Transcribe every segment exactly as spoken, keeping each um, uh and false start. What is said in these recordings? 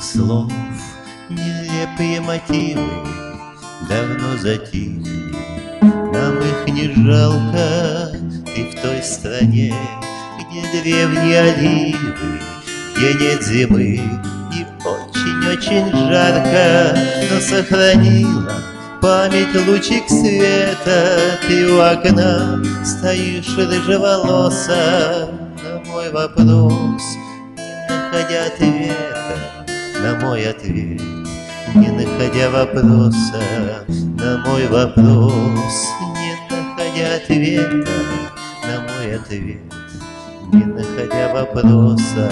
слов, нелепые мотивы давно затихли. Нам их не жалко, ты в той стране, где древние оливы, где нет зимы и очень-очень жарко, но сохранила память лучик света. Ты у окна стоишь рыжеволоса, на мой вопрос, не находя ответа, на мой ответ, не находя вопроса, на мой вопрос, не находя ответа, на мой ответ, не находя вопроса.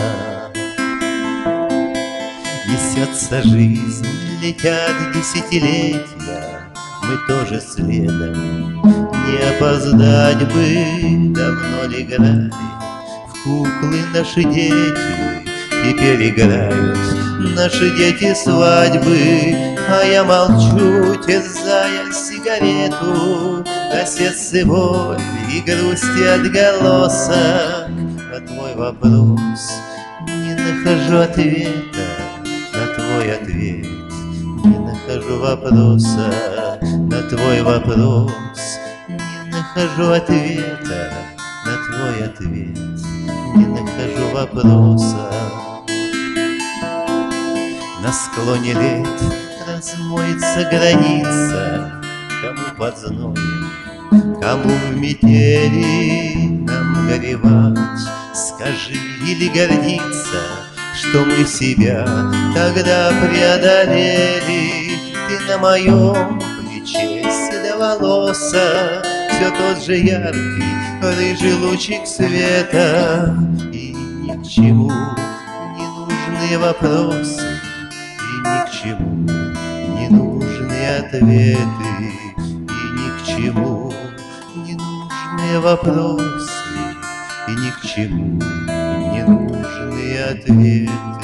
Несется жизнь, летят десятилетия, мы тоже следом. Не опоздать бы, давно ли играли в куклы наши дети, теперь играют наши дети свадьбы. А я молчу, терзая сигарету, на сердце боль и грусти отголосок. На твой вопрос не нахожу ответа, на твой ответ не нахожу вопроса, на твой вопрос не нахожу ответа, на твой ответ не нахожу вопроса. На склоне лет размоется граница, кому под зноем, кому в метели. Нам горевать, скажи, или гордиться, что мы себя тогда преодолели. Ты на моем плече седоволоса, все тот же яркий рыжий лучик света. И ни к чему не нужны вопросы, и ни к чему не нужны ответы, и ни к чему не нужны вопросы, и ни к чему не нужны ответы.